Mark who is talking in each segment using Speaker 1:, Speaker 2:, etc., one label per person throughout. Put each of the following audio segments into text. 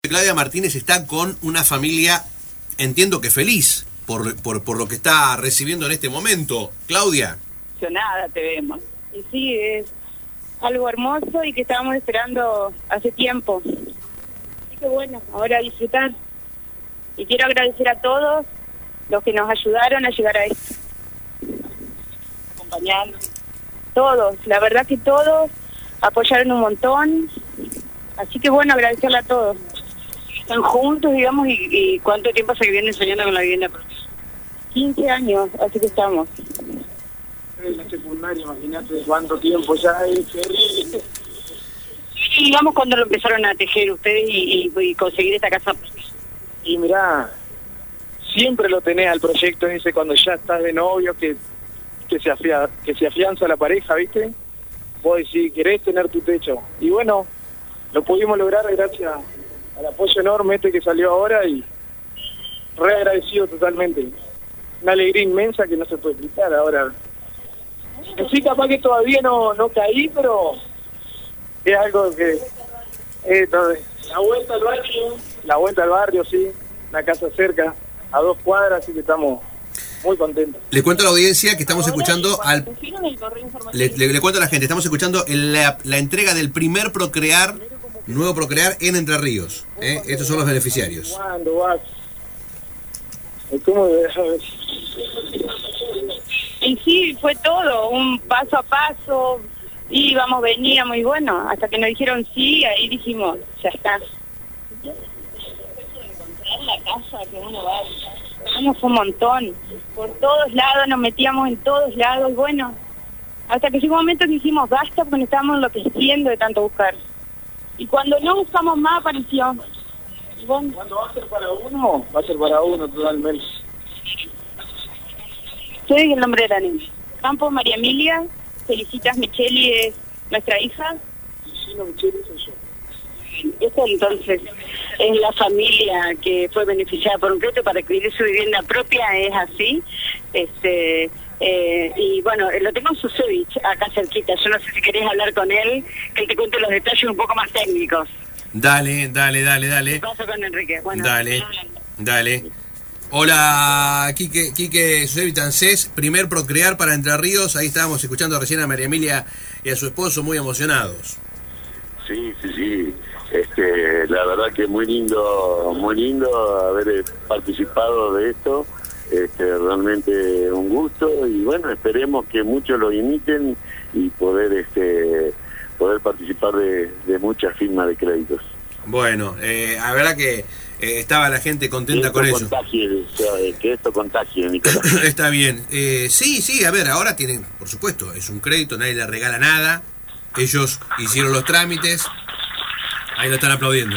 Speaker 1: Claudia Martínez está con una familia, entiendo que feliz, por lo que está recibiendo en este momento. Claudia.
Speaker 2: Nada te vemos. Y sí, es algo hermoso y que estábamos esperando hace tiempo. Así que bueno, ahora a disfrutar. Y quiero agradecer a todos los que nos ayudaron a llegar a esto. Acompañarnos. Todos, la verdad que todos apoyaron un montón. Así que bueno, agradecerle a todos. Están juntos, digamos, y ¿cuánto tiempo se vienen soñando con la vivienda propia? 15 años, así que estamos.
Speaker 3: En la secundaria, imagínate cuánto tiempo ya es.
Speaker 2: Sí, digamos cuando lo empezaron a tejer ustedes y conseguir esta casa.
Speaker 3: Y mirá, siempre lo tenés al proyecto ese cuando ya estás de novio, que se afianza la pareja, ¿viste? Vos decís, querés tener tu techo. Y bueno, lo pudimos lograr gracias al apoyo enorme que salió ahora y re agradecido totalmente. Una alegría inmensa que no se puede explicar ahora. Sí, capaz que todavía no caí, pero es algo que... La vuelta al barrio, sí. Una casa cerca, a 2 cuadras, así que estamos muy contentos.
Speaker 1: Le cuento a la audiencia que estamos escuchando le cuento a la gente, estamos escuchando la entrega del primer nuevo Procrear en Entre Ríos. Estos son los beneficiarios.
Speaker 3: ¿Cuándo vas? ¿Cómo debes saber?
Speaker 2: Y sí, fue todo, un paso a paso, íbamos, veníamos y bueno, hasta que nos dijeron sí, ahí dijimos, ya está. Encontrar la casa que uno va, fue un montón, por todos lados, nos metíamos en todos lados, bueno, hasta que llegó un momento que dijimos basta porque nos estábamos enloqueciendo de tanto buscar. Y cuando no buscamos más apareció. Bueno.
Speaker 3: ¿Cuándo va a ser para uno? Va a ser para uno totalmente.
Speaker 2: Soy el nombre de la niña. Campos María Emilia, Felicitas Micheli es nuestra hija.
Speaker 3: Y Gino Micheli soy yo.
Speaker 2: Esta entonces es la familia que fue beneficiada por un crédito para adquirir su vivienda propia, es así. Y bueno, lo tengo en Susevich, acá cerquita. Yo no sé si querés hablar con él, que él te cuente los detalles un poco más técnicos.
Speaker 1: Dale.
Speaker 2: ¿Qué pasa con Enrique? Bueno,
Speaker 1: Dale. Hola, Quique Susevich Ancés, primer Procrear para Entre Ríos. Ahí estábamos escuchando recién a María Emilia y a su esposo muy emocionados.
Speaker 4: Sí. La verdad que muy lindo haber participado de esto. Realmente un gusto y bueno, esperemos que muchos lo imiten y poder participar de muchas firmas de créditos.
Speaker 1: Bueno, la verdad que estaba la gente contenta con eso.
Speaker 4: Que esto contagie, Nicolás.
Speaker 1: Está bien. Sí, a ver, ahora tienen, por supuesto, es un crédito, nadie le regala nada. Ellos hicieron los trámites. Ahí lo están aplaudiendo.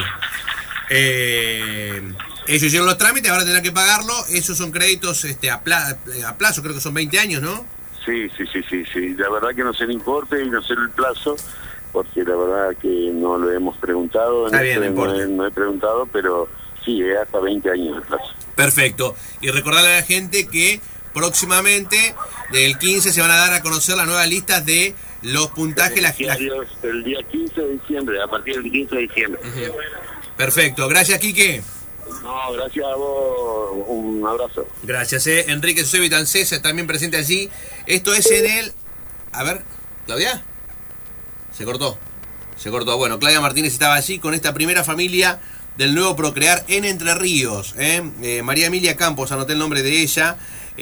Speaker 1: Ellos hicieron los trámites, ahora tendrán que pagarlo. Esos son créditos a plazo, creo que son 20 años, ¿no?
Speaker 4: Sí. La verdad que no sé el importe y no sé el plazo, porque la verdad que no lo hemos preguntado.
Speaker 1: Está bien,
Speaker 4: no he preguntado, pero sí, es hasta 20 años el plazo.
Speaker 1: Perfecto. Y recordarle a la gente que próximamente, del 15, se van a dar a conocer las nuevas listas de los puntajes.
Speaker 4: El día 15 de diciembre, a partir del 15 de diciembre.
Speaker 1: Uh-huh. Perfecto. Gracias, Quique.
Speaker 4: No, gracias a vos, un abrazo.
Speaker 1: Gracias, Enrique Susevich Ancés, también presente allí. Esto es en el... A ver, ¿Claudia? Se cortó. Bueno, Claudia Martínez estaba allí con esta primera familia del nuevo Procrear en Entre Ríos. María Emilia Campos, anoté el nombre de ella.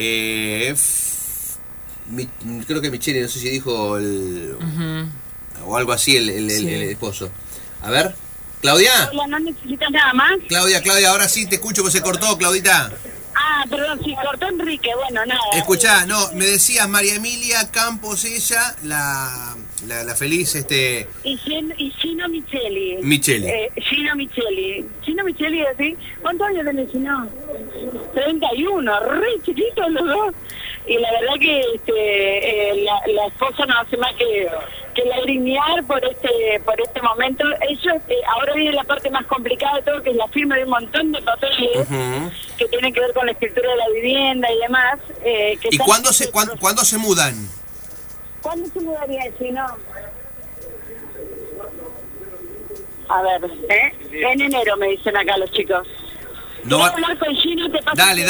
Speaker 1: Creo que Micheli, no sé si dijo o algo así el esposo. A ver, Claudia.
Speaker 2: Hola, ¿no necesitas nada más?
Speaker 1: Claudia, ahora sí te escucho porque se cortó, Claudita.
Speaker 2: Ah, perdón, sí, cortó Enrique, bueno, nada.
Speaker 1: Escuchá, no, me decías María Emilia Campos, ella, la feliz,
Speaker 2: Y Gino Micheli. Gino Micheli, así. ¿Cuántos años tenés, Gino? 31, re chiquitos los dos. Y la verdad que la esposa no hace más que lagrimear por este momento. Ellos, ahora viene la parte más complicada de todo, que es la firma de un montón de papeles que tienen que ver con la escritura de la vivienda y demás.
Speaker 1: ¿Y cuándo se mudan?
Speaker 2: ¿Cuándo se mudaría, Chino? A ver, en enero me dicen acá los chicos.
Speaker 1: No
Speaker 2: voy
Speaker 1: va...
Speaker 2: a hablar con Gino, te paso.
Speaker 1: Dale.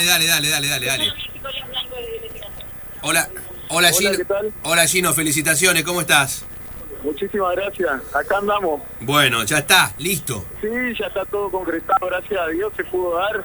Speaker 1: Hola Gino.
Speaker 3: ¿Qué tal?
Speaker 1: Hola Gino, felicitaciones, ¿cómo estás?
Speaker 3: Muchísimas gracias. Acá andamos.
Speaker 1: Bueno, ya está, listo.
Speaker 3: Sí, ya está todo concretado, gracias a Dios se pudo dar.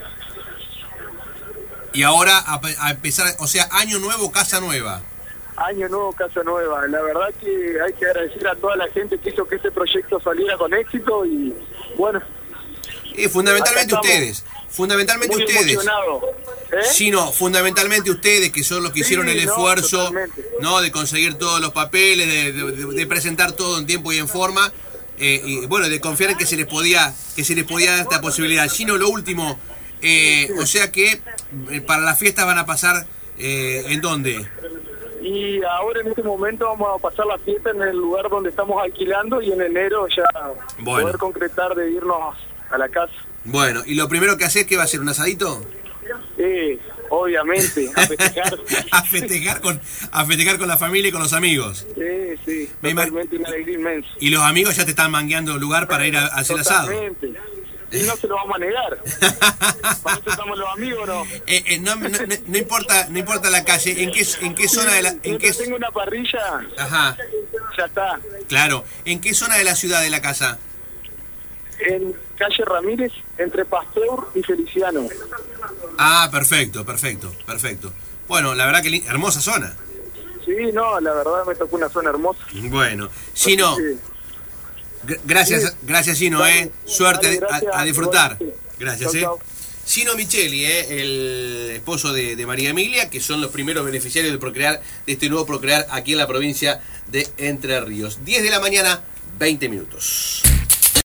Speaker 1: Y ahora a empezar, o sea, año nuevo, casa nueva.
Speaker 3: Año nuevo, casa nueva. La verdad que hay que agradecer a toda la gente que hizo que este proyecto saliera con éxito y bueno.
Speaker 1: Fundamentalmente ustedes. Fundamentalmente
Speaker 3: muy
Speaker 1: ustedes.
Speaker 3: Emocionado.
Speaker 1: Sino, fundamentalmente ustedes, que son los que hicieron el esfuerzo,
Speaker 3: totalmente.
Speaker 1: ¿no? De conseguir todos los papeles, de presentar todo en tiempo y en forma, y bueno, de confiar en que se les podía dar esta posibilidad. Sino, lo último, o sea que para las fiestas van a pasar, ¿en dónde?
Speaker 3: Y ahora en este momento vamos a pasar la fiesta en el lugar donde estamos alquilando y en enero ya poder concretar de irnos a la casa.
Speaker 1: Bueno, y lo primero que hacer, ¿qué va a ser? ¿Un asadito?
Speaker 3: Obviamente, a festejar.
Speaker 1: a festejar con la familia y con los amigos.
Speaker 3: Sí, totalmente una alegría inmensa.
Speaker 1: Y los amigos ya te están mangueando lugar para ir a hacer asado.
Speaker 3: Totalmente. Y no se lo vamos a negar. ¿Para eso estamos los amigos, no?
Speaker 1: No importa la calle. ¿En qué zona de la?
Speaker 3: Tengo una parrilla.
Speaker 1: Ajá.
Speaker 3: Ya está.
Speaker 1: Claro. ¿En qué zona de la ciudad de la casa?
Speaker 3: En calle Ramírez, entre Pasteur y Feliciano.
Speaker 1: Ah, perfecto. Bueno, la verdad que hermosa zona.
Speaker 3: Sí, no, la verdad me tocó una zona hermosa.
Speaker 1: Bueno, Gino, gracias Gino, suerte,
Speaker 3: gracias,
Speaker 1: a disfrutar.
Speaker 3: igualmente.
Speaker 1: Gracias,
Speaker 3: Chau.
Speaker 1: Gino Micheli, el esposo de María Emilia, que son los primeros beneficiarios de este nuevo Procrear aquí en la provincia de Entre Ríos. 10 de la mañana, 20 minutos.